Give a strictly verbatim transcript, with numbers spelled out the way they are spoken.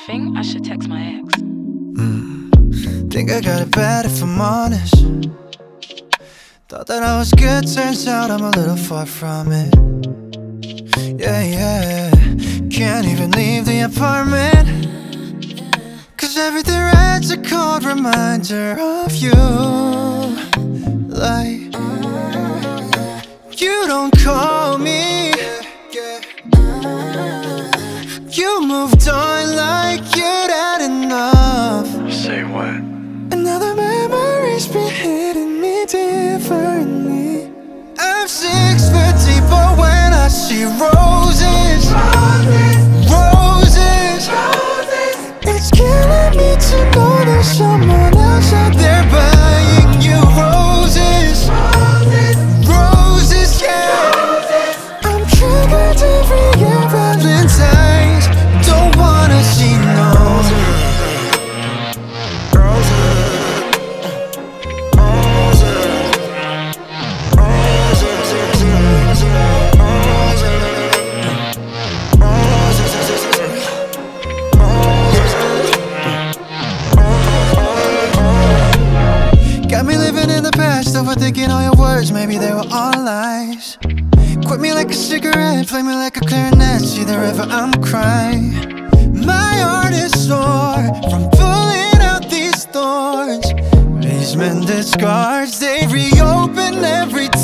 Think I should text my ex. Mm. Think I got it bad if I'm honest. Thought that I was good, turns out I'm a little far from it. Yeah, yeah. Can't even leave the apartment, 'cause everything red's a cold reminder of you. Like, you don't call me, you moved on like you'd had enough. Say what? And now the memories be hitting me differently. I'm six foot deep, but when I see roses, roses, roses, it's killing me to know there's someone else out there buying you roses, roses, roses, yeah. I'm triggered every year, Valentine's. Don't wanna see no got me living in the past, overthinking all your words, maybe they were all lies. Quit me like a cigarette, play me like a clarinet, see the river, I'm crying. My heart is sore from pulling out these thorns. These mended scars, they reopen every